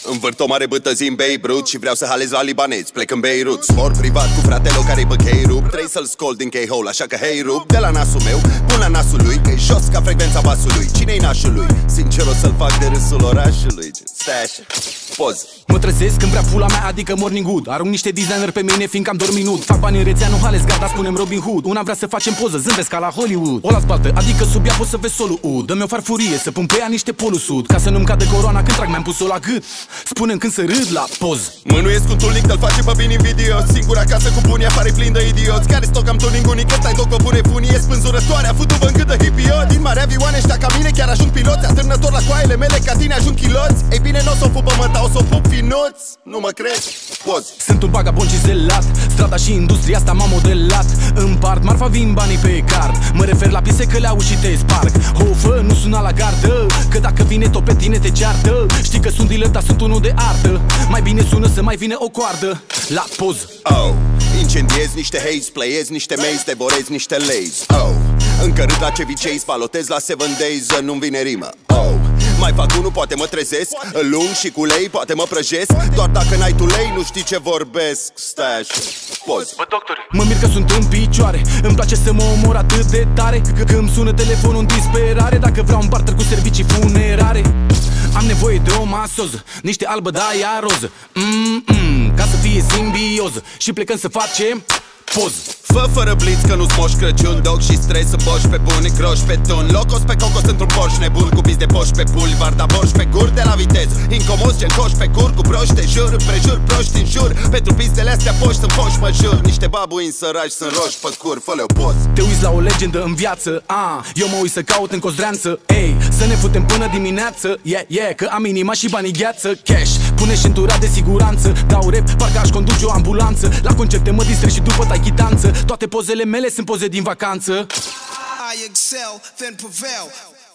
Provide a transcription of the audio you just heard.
Învârt o mare bâtă zi în Beirut și vreau să halez la libanezi. Plec în Beirut, spor privat cu fratele care-i băchei rup. Trebuie să-l scol din K-hole, așa că hey rup. De la nasul meu până la nasul lui, că e jos ca frecvența basului. Cine-i nașul lui? Sincer o să-l fac de râsul orașului. Stai așa, poz. Mă trezesc când vrea pula mea, adică morning wood. Arunc niște designer pe mine, fiindcă am dormit nud. Fac bani în rețea, nu hales gata, spunem Robin Hood. Una vrea să facem poză, zâmbesc ca la Hollywood. O las baltă, adică sub ea poți să vezi solul ud. Dă-mi o farfurie, să pun pe ea niște polul sud. Ca să nu-mi cadă coroana când trag, mi-am pus-o la gât. Spune-mi când să râd la poz. Mânuiesc un tulic, îl face pe bine invidios. Singura casă cu bunii afară plin de idioți. Care stocam tuning unic, ăsta-i tot cu bune funie. Spânzurătoarea, futu-vă în gât de hippie. Din mare avioane ăștia ca mine chiar ajung piloți. Atârnător la coaiele mele, ca tine ajung chiloți. Ei bine, n-o s-o pupă măta, o s-o pup finuț. Nu mă crezi? Poz. Sunt un vagabond cizelat, strada și industria asta m-a modelat. Împart marfa, vin banii pe card. Mă refer la piese că le-au și te sparg. Hofă, nu suna la gardă, că dacă vine tot pe tine te ceartă. Știi că sunt dealer, dar sunt unul de artă. Mai bine sună să mai vine o coardă. La poz. Oh, incendiez niște haze, playez niște maze, devorez niște lays. Oh, încă râd la cevicei, spalotez la 7 days, nu-mi vine rimă. Oh, mai fac unul, poate mă trezesc. Îl lung și cu lei, poate mă prăjesc. Doar dacă n-ai tu lei, nu știi ce vorbesc. Stai așa, poz. Bă, doctore, mă mir că sunt în picioare. Îmi place să mă omor atât de tare că îmi sună telefonul în disperare. Dacă vreau un barter cu servicii funerare. Am nevoie de o masoză, niște albă de aia roză. Ca să fie simbioză. Și plecăm să facem poz. Fă fără blitz că nu-ți moș Crăciun. Dog și stres să boși pe bune, croși pe ton. Locos pe cocos într-un Porsche nebun. Cu pis de poș pe bulvar, dar borș pe gur de la viteză. Incomos gen coș pe cur, cu broși te jur. Împrejur proști în jur. Pentru pistele astea poși sunt poși mă jur. Niște babuini săraci sunt roși pe cur, fă-le o poz. Te uiți la o legendă în viață, eu mă uit să caut în cozreanță. Ei, să ne futem până dimineață. Yeah, că am inima și banii gheață. Cash, pune șentura de siguranță. Dau rap, parcă aș conduce o ambulanță. La concerte mă distrez și după tai chitanță. Toate pozele mele sunt poze din vacanță. I excel, then prevail.